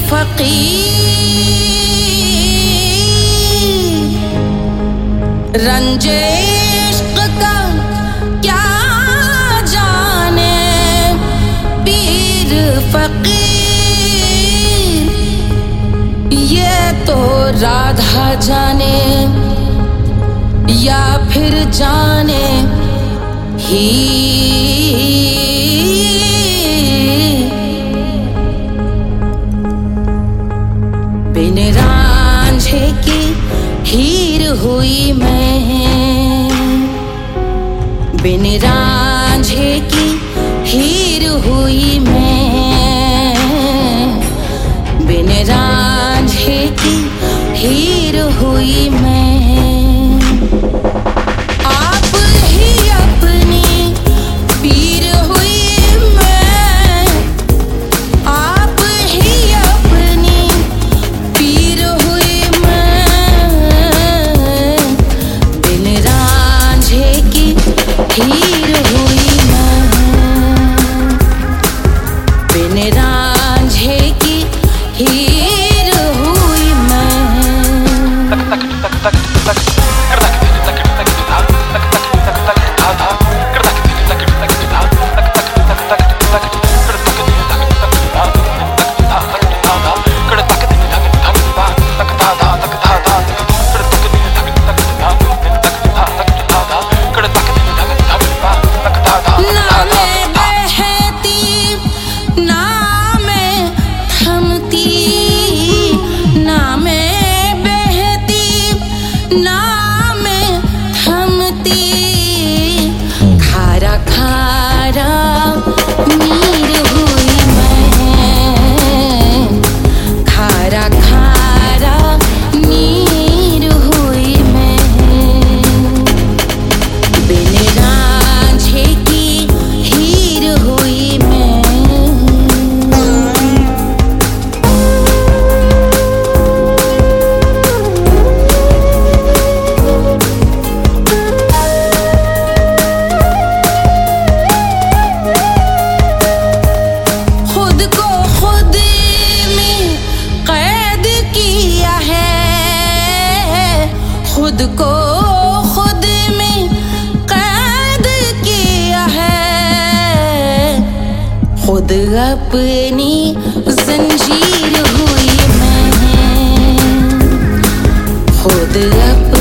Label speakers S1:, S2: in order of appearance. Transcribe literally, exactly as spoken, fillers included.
S1: फकीर रंजे इश्क का क्या जाने, पीर फकीर ये तो राधा जाने या फिर जाने ही। बिन रांझे की हीर हुई मैं, बिन रांझे की हीर हुई मैं, बिन रांझे की हीर हुई मैं। आप ही अपनी पीर हुई मैं, आप ही अपनी पीर हुई मैं, बिन रांझे की हीर हुई मैं, बिन रांझे की हीर हुई मैं। खुद को खुद में कैद किया है, खुद अपनी जंजीर हुई मैं, खुद अपनी